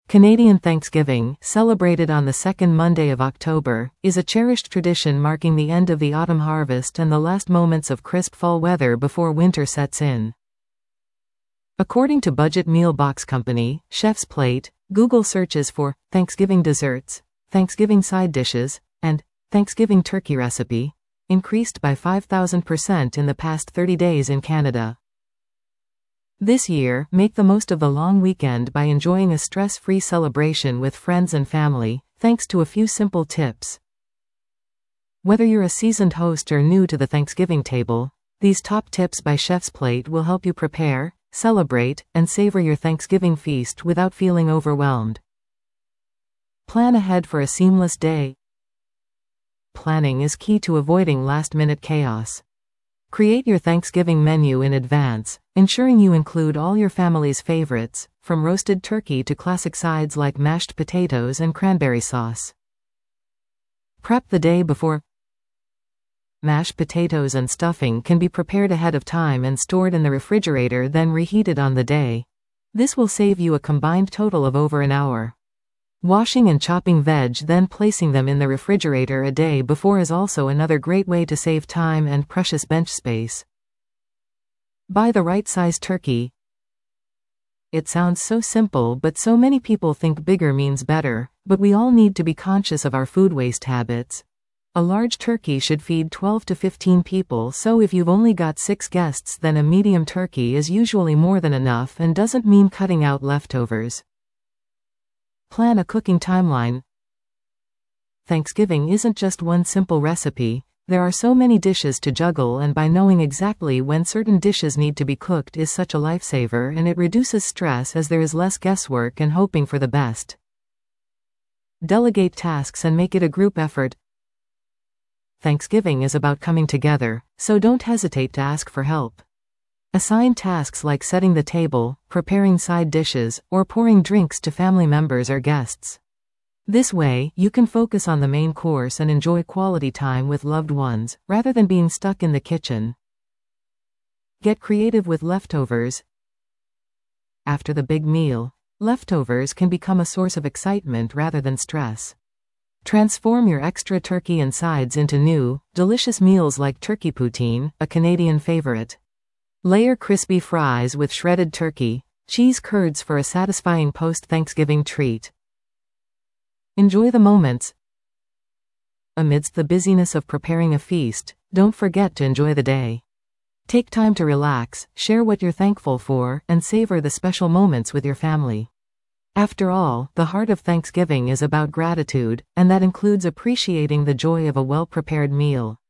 Canadian Thanksgiving, celebrated on the second Monday of October, is a cherished tradition marking the end of the autumn harvest and the last moments of crisp fall weather before winter sets in. According to Budget Meal Box Company, Chef's Plate, Google searches for Thanksgiving desserts, Thanksgiving side dishes, and Thanksgiving turkey recipe increased by 5,000% in the past 30 days in Canada. This year, make the most of the long weekend by enjoying a stress-free celebration with friends and family, thanks to a few simple tips. Whether you're a seasoned host or new to the Thanksgiving table, these top tips by Chef's Plate will help you prepare, celebrate, and savor your Thanksgiving feast without feeling overwhelmed. Plan ahead for a seamless day. Planning is key to avoiding last-minute chaos. Create your Thanksgiving menu in advance, ensuring you include all your family's favorites, from roasted turkey to classic sides like mashed potatoes and cranberry sauce. Prep the day before. Mashed potatoes and stuffing can be prepared ahead of time and stored in the refrigerator, then reheated on the day. This will save you a combined total of over an hour. Washing and chopping veg, then placing them in the refrigerator a day before is also another great way to save time and precious bench space. Buy the right size turkey. It sounds so simple, but so many people think bigger means better, but we all need to be conscious of our food waste habits. A large turkey should feed 12 to 15 people, so if you've only got 6 guests, then a medium turkey is usually more than enough and doesn't mean cutting out leftovers. Plan a cooking timeline. Thanksgiving isn't just one simple recipe. There are so many dishes to juggle, and by knowing exactly when certain dishes need to be cooked is such a lifesaver, and it reduces stress as there is less guesswork and hoping for the best. Delegate tasks and make it a group effort. Thanksgiving is about coming together, so don't hesitate to ask for help. Assign tasks like setting the table, preparing side dishes, or pouring drinks to family members or guests. This way, you can focus on the main course and enjoy quality time with loved ones, rather than being stuck in the kitchen. Get creative with leftovers. After the big meal, leftovers can become a source of excitement rather than stress. Transform your extra turkey and sides into new, delicious meals like turkey poutine, a Canadian favorite. Layer crispy fries with shredded turkey, cheese curds for a satisfying post-Thanksgiving treat. Enjoy the moments. Amidst the busyness of preparing a feast, don't forget to enjoy the day. Take time to relax, share what you're thankful for, and savor the special moments with your family. After all, the heart of Thanksgiving is about gratitude, and that includes appreciating the joy of a well-prepared meal.